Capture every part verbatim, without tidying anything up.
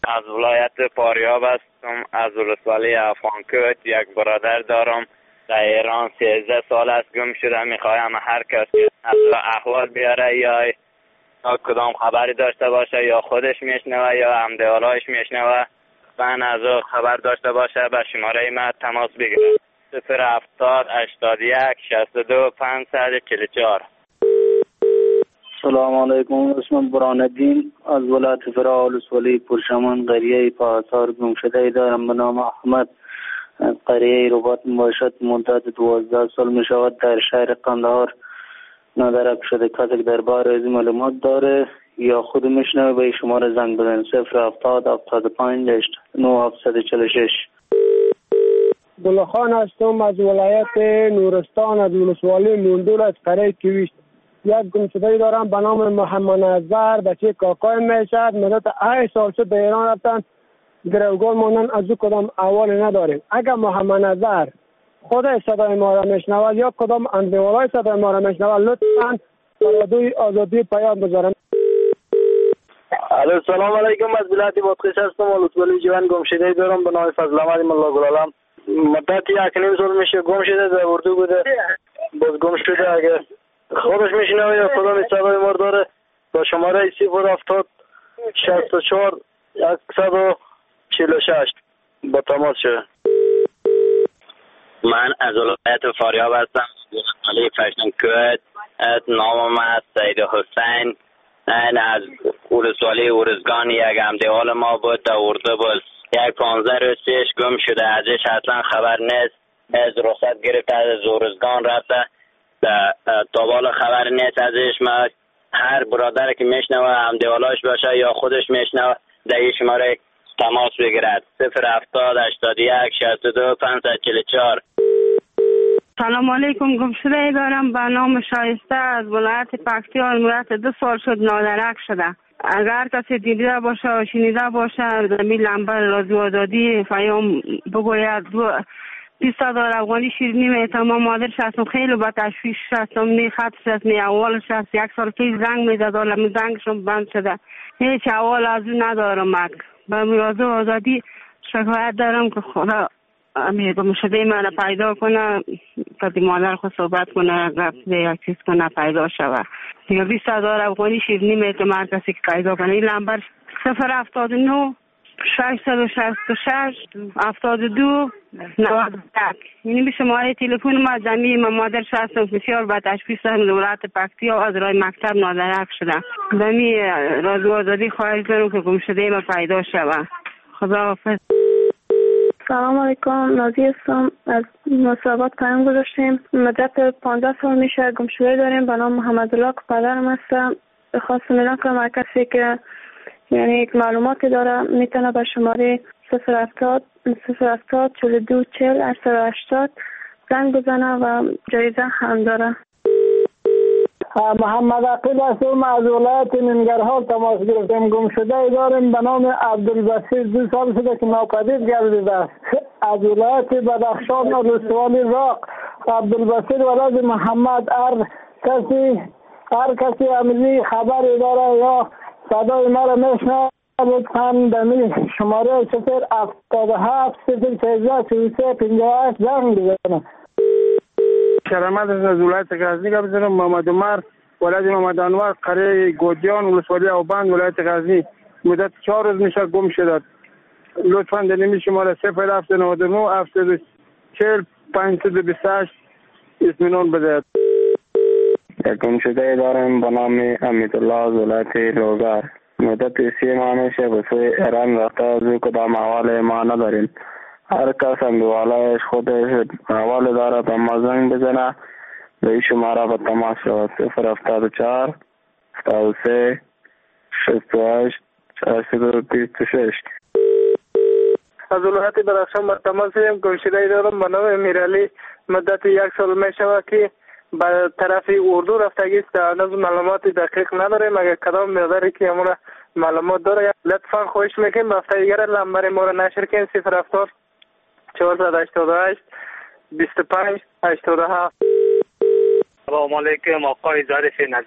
از ولایت فاریاب هستم، از ولسوالی افغانکوت. یک برادر دارم در ایران سیزده سال است گم شده. میخوایم هر کسی از احوال بیاره یا کدام خبری داشته باشه یا خودش میشنوه یا همدیالایش میشنوه من از او خبر داشته باشه به شماره ما تماس بگیره. صفر هفتاد هشتاد و یک شصت و دو پانصد و چهل و چهار. سلام علیکم. اسمم برهان‌الدین از ولایت فرا ولسوالی پرشمان قریه پاسار گم شده دارم به نام احمد. قریه رباط باشد مدت دوازده سال می شود در شهر قندهار ندرک شده. کسی که درباره از معلومات داره یا خود میشنوه به شماره زنگ بزن. صفر هفتاد هفتاد و پنج نه هفتصد و چهل و شش. گلخان هستم از ولایت نورستان از ولسوالی موندول از قریه کویش. یک گمشده دارم به نام محمد نظر بچه کاکای میشد. مدت هشت سال شد به ایران رفتن گروگان ماندن از او کدام احوالی نداریم. اگر محمد نظر خود صدای ما را میشنود یا کدام اندوالای صدای ما را میشنود لطفاً رادیوی آزادی پیام بذارم. الو سلام علیکم. از ولایت بادغیس هستم. ولسوالی جوان گمشده دارم به نام فضل احمد ملا گلالم. مدت یک نیم سال میشه گم شده. در اردو بوده باز گم شده. اگر خودش میشنوه یا کدام صدای ما داره با شماره صفر هفتاد شصت و چهار صد و چهل و شش با تماس شده. من از ولایت فاریاب هستم. علی فشن کوت. نامم است سید حسین. من از ولسوالی ارزگان. یک همدیال ما بود در اردو بود. یک پانزده روز پیش گم شده. ازش اصلا خبر نیست. از رخصت گرفته از ارزگان رفته. تا بالا خبر نیست ازش. ما هر برادر که میشنوه همدیالاش باشه یا خودش میشنوه در این شماره تماس بگیرد. صفر هفتاد هشتاد و یک شصت و دو پانصد و چهل و چهار. سلام علیکم. گمشده دارم به نام شایسته از ولایت پکتیا. مدت دو سال شد نادرک شده. اگر کسی دیده باشه و شنیده باشه زمین لنبر رادیو آزادی پیام بگوید. بیست هزار افغانی شیرینی میتم. مادرش هستم خیلی با تشویش هستم. نی خطش هست نی اولش هست. یک سال پیش زنگ میزد ولی زنگشم بند شده. هیچ اول از اون ندارم. به رادیو آزادی شکایت دارم که خدا امیر گمشده من پیدا کنه که مادر خود صحبت کنه یک چیز کنه پیدا شوه. یا بیست هزار افغانی شیرینی میتم هر کسی که پیدا کنه. این لنبر صفر هفتاد و نه ششصد و شصت و شش هفتاد و دو نود و یک. یعنی به شماره تلفن ما زمین ما مادرش هستم بسیار با تشخیص دارم دولت پکتیا از راه مکتب نادرک شده. زمین رادیو آزادی خواهش دارم که گمشده ما پیدا شوه. خدا حافظ. سلام علیکم. نازی هستم. از مصابات پیام گذاشتیم. مدت پانزده سال میشه گمشده داریم به نام محمد الله که پدرم هستم. خواستم اعلام کنم هر کسی که یعنی یک معلوماتی داره میتونه به شماره صفر هفتاد صفر هفتاد چهل و دو چهل هشتصد و هشتاد زنگ بزنه و جایزه هم داره. محمد عقیل هستم. از ولایت ننگرهار تماس گرفتیم. گم شده داریم به نام عبدالبصیر. دو سال شده که ناپدید گردیده است. از ولایت بدخشان و ولسوالی راق. عبدالبصیر ولد محمد. هر کسی هر کسی عملی خبری داره یا صدای ما را میشنه لطفاً دمی شماره صفر هفتاد و هفت صفر سیزده سی و سه پنجاه و هشت زنگ بزنه. کرامت از ولایت غزنی که بزنم. محمد عمر ولد محمد انور قریه گودیان ولسوالی اوبند ولایت غزنی. مدت چهار روز میشه گم شده. لطفاً دمی شماره صفر هفت نود و نه هفتاد و چهل پانصد و بیست و هشت اطمینان بده. یک گمشده دارم به نام امیدالله از ولایت لوگر. مدت سی ماه میشه به سوی ایران رفته. از او کدام احوال ما نداریم. هر کس اندوالایش خودش احوال داره به ما زنگ بزنه به این شماره به تماس شود. صفر هفتاد و چهار هفتاد و سه شصت و هشت چهارصد و بیست و شش. از ولایت بدخشان به تماس شدیم. گمشده دارم به نام امیرعلی. مدت یک سال میشه که به طرف اردو رفتگی است. هنوز معلومات دقیق نداریم. اگر کدام مقداری که امور معلومات داره لطفا خواهش میکنیم به هفته دیگر لنبر ما را نشر کنیم. صفر هفتاد چهارصد و هشتاد و هشت بیست و پنج هشتاد و هفت. سلام علیکم. آقای ظریف نظر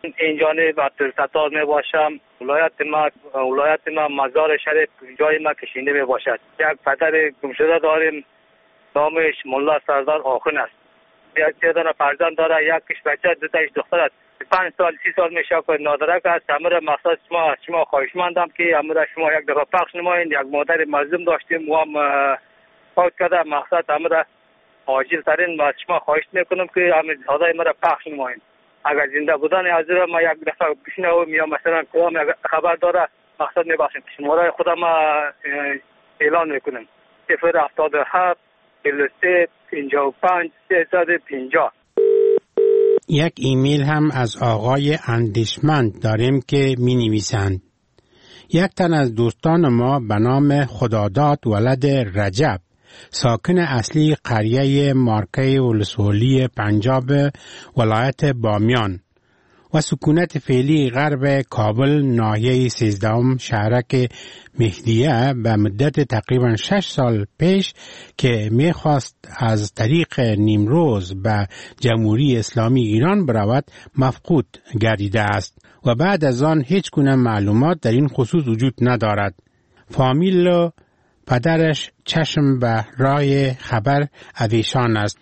اینجا عبدالستار می باشم. ولایت ما ولایت ما مزار شریف جای ما کشینده می باشد. یک پدر گمشده داریم، نامش ملا سردار آخون است. یک تعداد فرزند داره، یکیش بچه دو تاش دختر است. پنج سال سی سال میشه که نادرک است. همه مقصد شما شما خواهشمندم که همه شما یک دفعه پخش نمایید. یک مادر مظلوم داشتیم و هم فوت کرده. مقصد همه عاجل ترین از شما خواهش میکنم که همه صدای مرا پخش نمایید. اگر زنده بودن حاضر ما یک دفعه بشنوم یا مثلا کدام خبر داره مقصد میبخشیم. شماره خودم اعلان میکنم. صفر هفتاد و هفت چهل و سه پنجاه و پنج سیصد و پنجاه. یک ایمیل هم از آقای اندیشمند داریم که می نویسند: یک تن از دوستان ما به نام خداداد ولد رجب، ساکن اصلی قریه مارکه ولسوالی پنجاب ولایت بامیان و سکونت فعلی غرب کابل ناحیه سیزدهم شهرک مهدیه به مدت تقریبا شش سال پیش که میخواست از طریق نیمروز به جمهوری اسلامی ایران برود مفقود گردیده است و بعد از آن هیچ گونه معلومات در این خصوص وجود ندارد. فامیل و پدرش چشم به رای خبر اویشان است.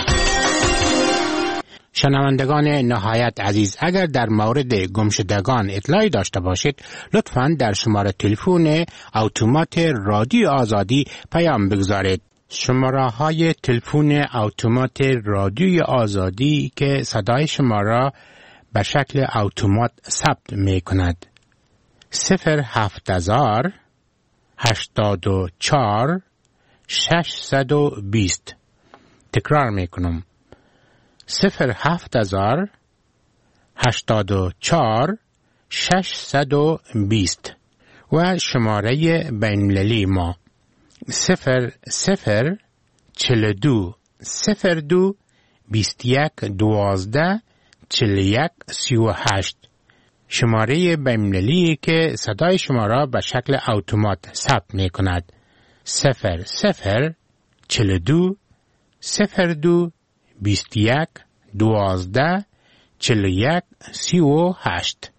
شنوندگان نهایت عزیز، اگر در مورد گمشدگان اطلاعی داشته باشید لطفاً در شماره تلفن اتومات رادیو آزادی پیام بگذارید. شماره های تلفن اتومات رادیو آزادی که صدای شما را به شکل اتومات ثبت می کند: صفر هفت هزار هشتاد و چهار ششصد و بیست. تکرار می کنم: صفر هفت هزار هشتاد و چهار ششصد و بیست. و شماره بین‌المللی ما صفر صفر چهل و دو صفر دو بیست و یک دوازده چهل و یک سی و هشت. شماره بین‌المللی که صدای شما را به شکل اتومات ثبت می کند: صفر صفر چهل و دو صفر دو بیست و یک دوازده چهل و یک سی و هشت.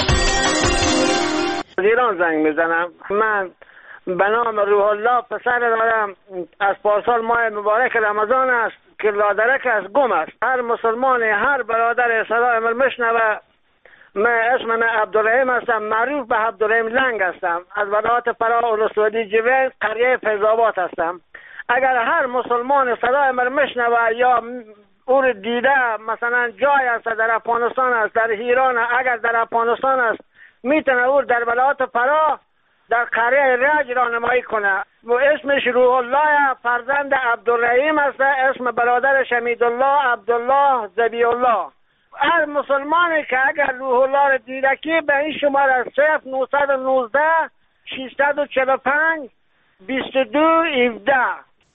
ایران زنگ میزنم. من به نام روح الله پسر دارم. از پارسال ماه مبارک رمضان است که لادرک از گم است. هر مسلمان هر برادر صدای من میشنوه. من اسم من عبدالرحیم هستم، معروف به عبدالرحیم لنگ هستم. از ولایت فرا ولسوالی جوین قریه فیض‌آباد هستم. اگر هر مسلمان صدای من میشنوه یا او رو دیده، مثلا جای است در افغانستان است، در ایران، اگر در افغانستان است میتونه او در ولایت فرا در قریه رج راهنمایی کنه. و اسمش روح الله، فرزند عبدالرحیم است. اسم برادرش حمیدالله عبدالله ذبیح الله. هر مسلمانی که اگر روح الله رو دیده که به این شماره صفر نهصد و نوزده ششصد و چهل و پنج بیست و دو هفده.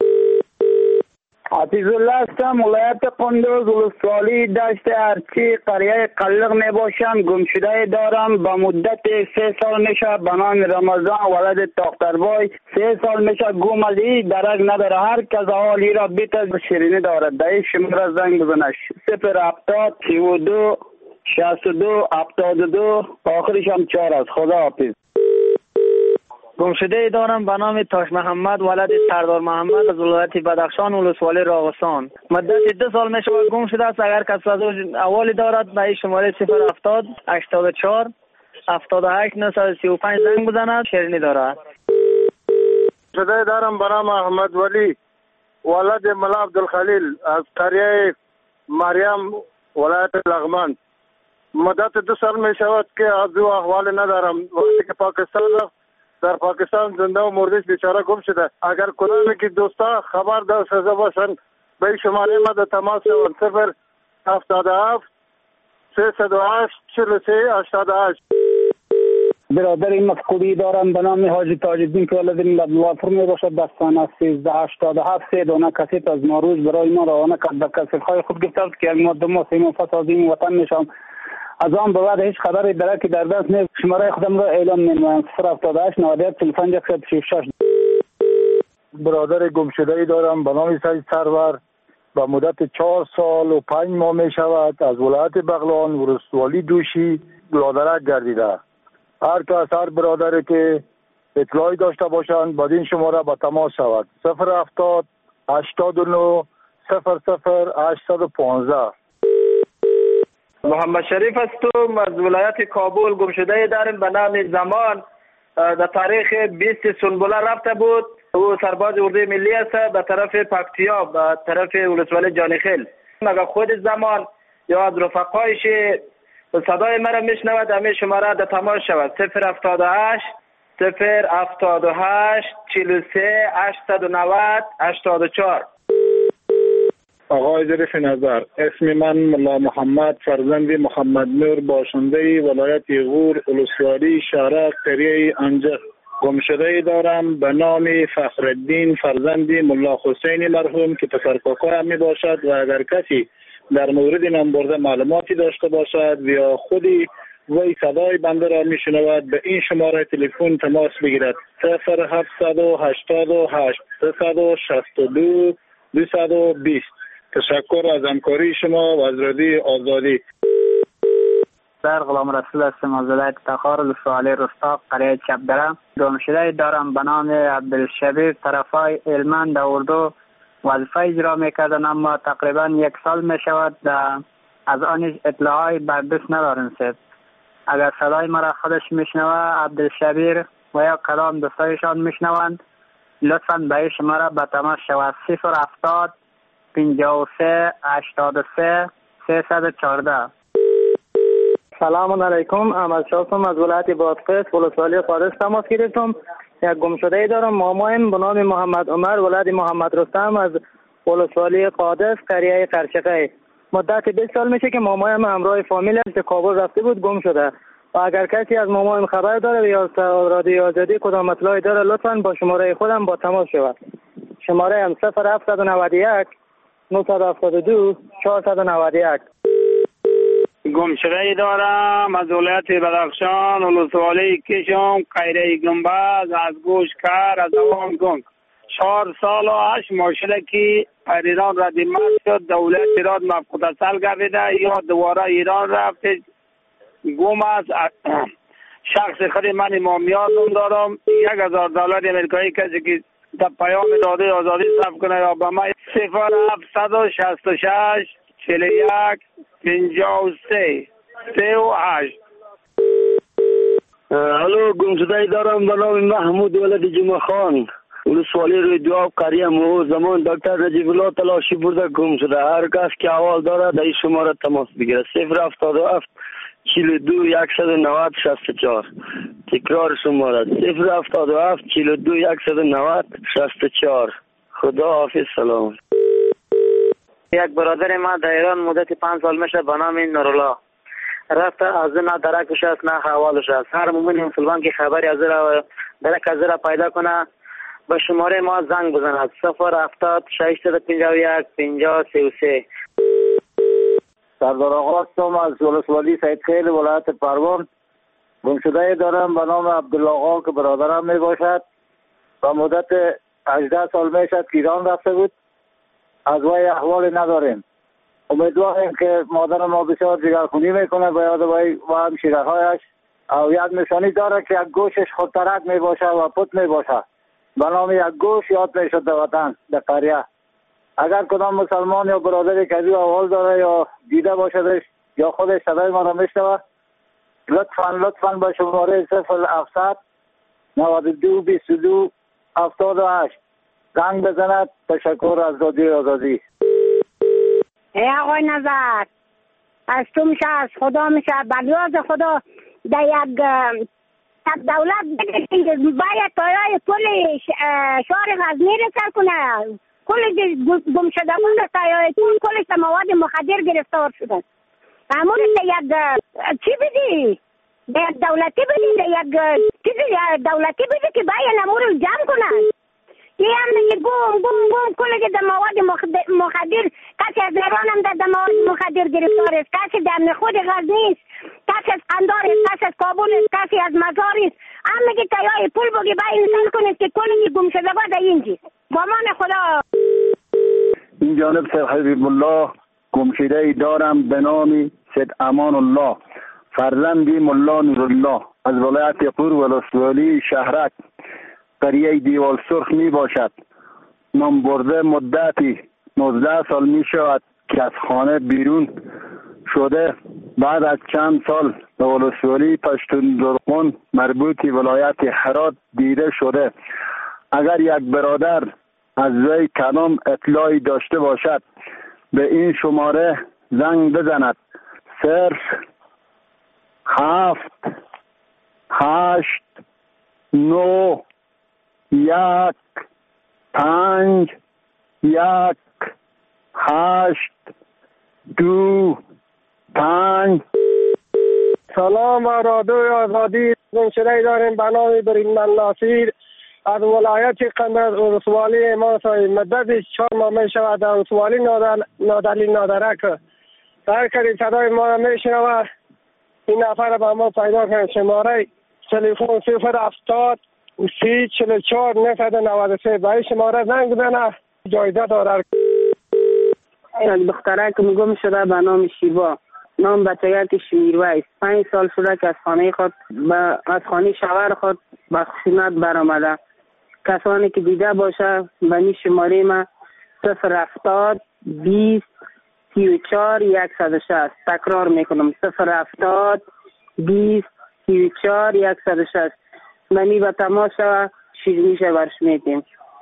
حافظ الله هستم، ولایت قندوز ولسوالی دشت ارچی قریه قلق می باشم. گمشده دارم به مدت سه سال میشه به نام رمضان ولد دختربای. سه سال میشه گم از این درک نداره. هر کس حالی را بیت از شیرینی دارد. در این شماره زنگ بزنش: صفر هفتاد سی و دو شصت و دو هفتاد و دو آخرش هم چهار است. خدا حافظ. گمشده دارم به نام تاش محمد ولد سردار محمد از ولایت بدخشان ولسوالی راغستان. مدت دو سال میشه گم شده است. اگر کسی از اوالی دارد به این شماره صفر هفتاد هشتاد و چهار هفتاد و هشت نهصد و سی و پنج زنگ بزند. شیرینی دارد. گمشده دارم به نام احمد ولی ولد ملا عبدالخلیل از قریه مریم ولایت لغمان. مدت دو سال می شود که از او احوال ندارم. وقتی که پاکستان رفت در پاکستان زنده و مردش بیچاره گم شده. اگر کدامی که دوستا خبر داشته باشن به شماره ما در تماس شوند: صفر هفتاد و هفت سیصد و هشت چهل و سه هشتاد و هشت. برادر این مفقودی دارم به نام حاجی تاج‌الدین که ولد الله فرمی باشد. دستان سیزده هشتاد و هفت سه دانه کسیت از ماروز برای ما روانه کرد. به کسیت‌های خود گفتند که یک ماده ما سیم فساد این وطن میشم. از آن به بعد هیچ خبری درک در دست نیست. شماره خودم را اعلام نمی‌کنم: صفر هفتاد و هشت نود و یک چهل و پنج صفر شش شش. برادر گمشده‌ای دارم به نام سید سرور به مدت چهار سال و پنج ماه می شود از ولایت بغلان ولسوالی دوشی لادرک گردیده. هر کس هر برادری که اطلاعی داشته باشند با این شماره با تماس شود. صفر هفتاد هشتاد و نه صفر صفر هشتصد و پانزده. محمد شریف هستم از ولایت کابل. گمشده داریم به نام زمان. در تاریخ بیست سنبوله رفته بود. او سرباز اردوی ملی است به طرف پکتیا به طرف ولسوالی جانیخیل. اگر خود زمان یا از رفقایش صدای مرا میشنود همه شماره در تماس شود. صفر هفتاد و هشت صفر هفتاد و هشت چهل و سه هشتصد و نود هشتاد و چهار. آقای ظریف نظر، اسم من ملا محمد فرزند محمد نور باشنده ولایت غور ولسوالی شهر قریه انجه. گمشده دارم به نام فخرالدین فرزند ملا حسین مرحوم که پسرکاکایم می باشد و اگر کسی در مورد نام برده معلوماتی داشته باشد یا خودی وی صدای بنده را می شنود به این شماره تلفن تماس بگیرد. صفر هفتصد و هشتاد و هشت سیصد و شصت و دو دویست و بیست. تشکر از همکاری شما و از رادیو آزادی. در غلام رسول هستم از ولایت تخار ولسوالی رستاق قریه چپدره. گمشده دارم به نام عبدالشبیر طرفای علمان در اردو وظیفه اجرا میکردن، اما تقریبا یک سال میشود از آن اطلاعی بر دست ندارم. سید اگر صدای مرا خودش میشنوه عبدالشبیر و یا کلام دوستایشان میشنوند لطفا به این شماره به تماس شود. صفر هفتاد پنجاه و سه هشتاد و سه سیصد و چهارده. سلام علیکم. احمد شاستم از ولایت بادغیس ولسوالی قادس تماس گرفتم. یک گمشده ای دارم. مامایم به نام محمد عمر ولد محمد رستم از ولسوالی قادس قریه قرچقه. مدت بیست سال میشه که مامایم همراه فامیلش به کابل رفته بود گم شده و اگر کسی از مامایم خبر داره یا رادیو آزادی کدام اطلاعی داره لطفاً با شماره خودم با تماس شود. شماره هم صفر هفتصد و نود و یک نهصد و هفتاد و دو چهارصد و نود و یک. گمشده دارم از ولایت بدخشان ولسوالی کشم قریه گنبز از گوش کر از دوام گنگ. چهار سال و هشت ماه شده که ایران را دیمت شد. دولت ایران مفقود گردیده یا دوباره ایران رفته گم است. شخص خود من امامیان نام دارم. یک هزار دلار امریکایی کسی که در پیام داده آزادی صرف کنه یا به من صفر هفتصد و شصت و شش چهل و یک پنجاه و سه سه و هشت. الو گمشده دارم به نام محمود ولد جمعه خان ولسوالی روی دواب قریه مو. زمان دکتر نجیب الله تلاشی برده گم شده. هر کس که احوال داره در این شماره تماس بگیره. صفر هفتاد و هفت چهل و دو صد و نود شصت و چهار. تکرار شماره صفر هفتاد و هفت چهل و دو صد و نود شصت و چهار. خدا حافظ. سلام. یک برادر ما در ایران مدت پنج سال میشه به نام نورالله رفته. از نه درکش است نه حوالش است. هر مومن مسلمان که خبری از را درک از را پیدا کنه به شماره ما زنگ بزند. صفر هفتاد ششصد و پنجاه و یک پنجاه سی و سه. سردار آقا هستم از ولسوالی سید خیل ولایت پروان. گمشده دارم به نام عبدالله آقا که برادرم می باشد و مدت هجده سال می شد که ایران رفته بود. از وی احوال نداریم. امیدواریم که مادر ما بسیار جگرخونی میکنه به یاد وی و همشیره‌هایش او یک نشانی داره که یک گوشش خودترک می باشه و پت می باشه. به نام یک گوش یاد می شد در وطن در قریه. اگر کدام مسلمان یا برادری که از احوال داره یا دیده باشدش یا خودش صدای ما را میشنوه لطفاً لطفاً به شماره صفر هفتصد نود و دو بیست و دو هفتاد و هشت زنگ بزند. تشکر از رادیو آزادی. ای آقای نظر از تو میشه از خدا میشه بلیاز خدا در یک دولت باید تایای کل شهر غزنی را سر کنه. کل گمشدگان را تایای کلش مواد مخدر گرفتار شدن. امور یک چی بدی؟ یک دولتی بدی؟ یک چیزی دولتی بدی که باید امور رو جمع کنن. یه هم میگه گم گم گم کلی که در مواد مخدر کسی از ایران هم در مواد مخدر گرفتار است. کسی در خود غزنی است، کسی از قندار است، کسی از کابل است، کسی از مزار است. هم میگه تایای پول بگی باید انسان کنید که کلی گم شده با در اینجی با من خدا. این جانب سید حبیب الله گمشده دارم به نام سید امان الله فرزندی ملا نورالله از ولایت غور ولسوالی شهرک قریه دیوال سرخ می باشد. نام برده مدتی نوزده سال می شود که از خانه بیرون شده. بعد از چند سال به ولسوالی پشتون زرقون مربوطی ولایت هرات دیده شده. اگر یک برادر از وی کدام اطلاعی داشته باشد به این شماره زنگ بزند: صفر هفت هشت نو یک پنج یک هشت دو پنج. سلام، رادیو آزادی گمشده داریم به نام بریدمن ناصیر از ولایت قندز ولسوالی ما. مدت چهار ماه می شود در ولسوالی نادلی نادرک. هر کسی صدای ما را می شنود این نفر به ما پیدا کنید. شماره تلفن صفر هفتاد سی چهل و چهار نهصد و نود و سه. به این شماره زنگ بزنه، جایزه دارد. یک دخترک گم شده به نام شیبا، نام بچگک شمیرویس. پنج سال شده که از خانه خود با از خانه شوهر خود به خشونت برآمده. کسانی که دیده باشه به این شماره ما صفر هفتاد بیست سی و چهار یکصد و شصت. تکرار میکنم: صفر هفتاد بیست سی و چهار یکصد و شصت. منی به تماس شوه شیرینیش برش میتیم.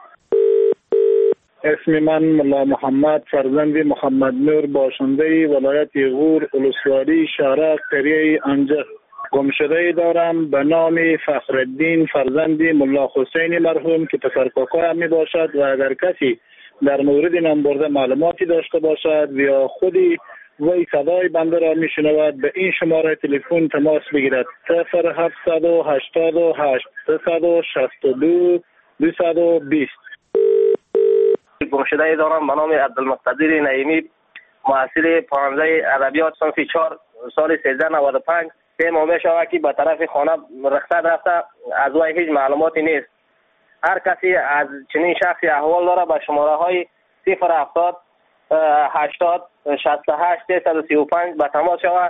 اسم من ملا محمد فرزند محمد نور باشنده ولایت غور ولسوالی شهرک قریه انجه گمشده دارم به نام فخرالدین فرزند ملا حسین مرحوم که پسر کاکا می باشد و اگر کسی در مورد نام برده معلوماتی داشته باشد یا خودی وی صدای بنده را می شنود به این شماره تلفن تماس بگیرد: صفر هفتصد و هشتاد و هشت سیصد و شصت و دو دویست و بیست. گمشده دارم به نام عبدالمقتدر نعیمی محصل پانزده ادبیات صنف چهار سال سیزده نود و پنج. سه ماه می شود که به طرف خانه رخصت رفته، از وی هیچ معلوماتی نیست. هر کسی از چنین شخصی احوال داره به شماره های صفر هفتاد هشتاد شصت و هشت سیصد و سی و پنج به تماس شود.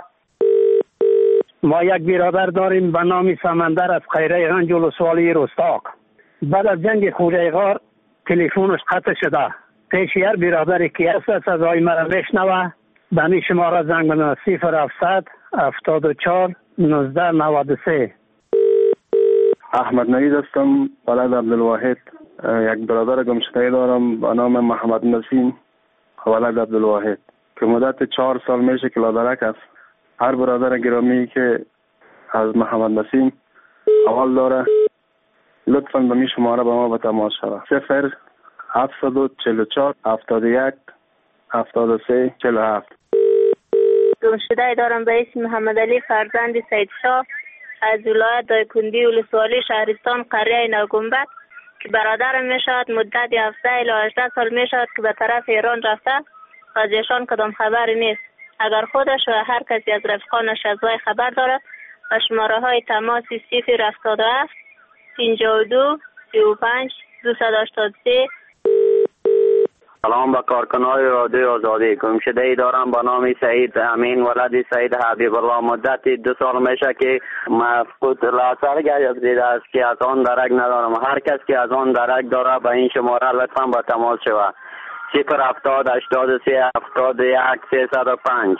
ما یک برادر داریم به نام سمندر از قریه گنج ولسوالی رستاق. بعد از جنگ خوجه غار تلفنش قطع شده. پیش هر برادری که هست صدای مرا میشنوه به این شماره زنگ بزنه: صفر هفتصد هفتاد و چهار نوزده نود و سه. احمد نوید هستم، ولد عبدالواحد. یک برادر گمشده دارم به نام محمد نسیم ولد عبدالواحد که مدت چهار سال میشه که لادرک است. هر برادر گرامی که از محمد نسیم اول داره لطفاً به می شماره به ما به تماس شود: صفر هفتصد و چهل و چهار هفتاد و یک هفتاد و سه چهل و هفت. گمشده دارم به اسم محمد علی فرزند سید شاه از ولایت دایکندی ولسوالی شهرستان قریه نوگنبد که برادرم می شود. مدت هفده الی هجده سال می شود که به طرف ایران رفته و از ایشان کدام خبری نیست. اگر خودش و هر کسی از رفقانش از وی خبر دارد و شماره های تماس صفر هفتاد و هفت پنجاه و دو سی و پنج دویست و هشتاد و سه. سلام به کارکنای رادیو آزادی. گمشده ای دارم به نام سعید امین ولد سعید حبیب الله. مدت دو سال میشه که مفقود لاثر گردیده است که از آن درک ندارم. هر کس که از آن درک داره به این شماره لطفا با تماس شود: صفر هفتاد هشتاد و سه هفتاد و یک سیصد و پنج.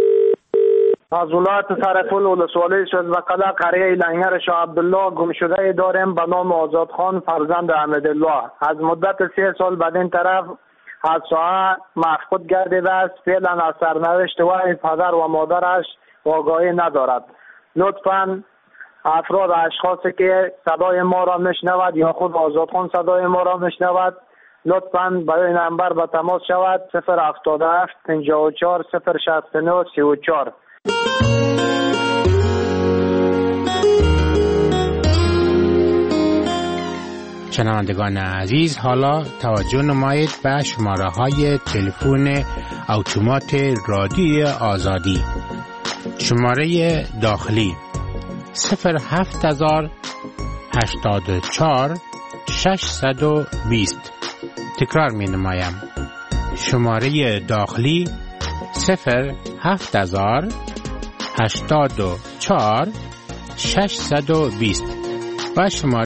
از ولایت سرپل ولسوالی شزبقله قریه لنگر شاه عبدالله گمشده داریم به نام آزاد خان فرزند احمدالله. از مدت سه سال بعد این طرف از ساعت مفقود گردیده است. فعلا از سرنوشت و پدر و مادرش آگاهی ندارد. لطفاً افراد اشخاصی که صدای ما را میشنود یا خود آزاد خان صدای ما را میشنود لطفاً برای نمبر به تماس شود: صفر هفتاد و هفت پنجاه و چهار صفر شصت و نه سی و چهار. شنوندگان عزیز، حالا توجه نمایید به شماره های تلفن اتومات رادیو آزادی. شماره داخلی صفر هفت هزار هشتاد و چهار ششصد و بیست. تکرار می نمایم: شماره داخلی صفر هفت هزار هشتاد و چهار ششصد و بیست و شماره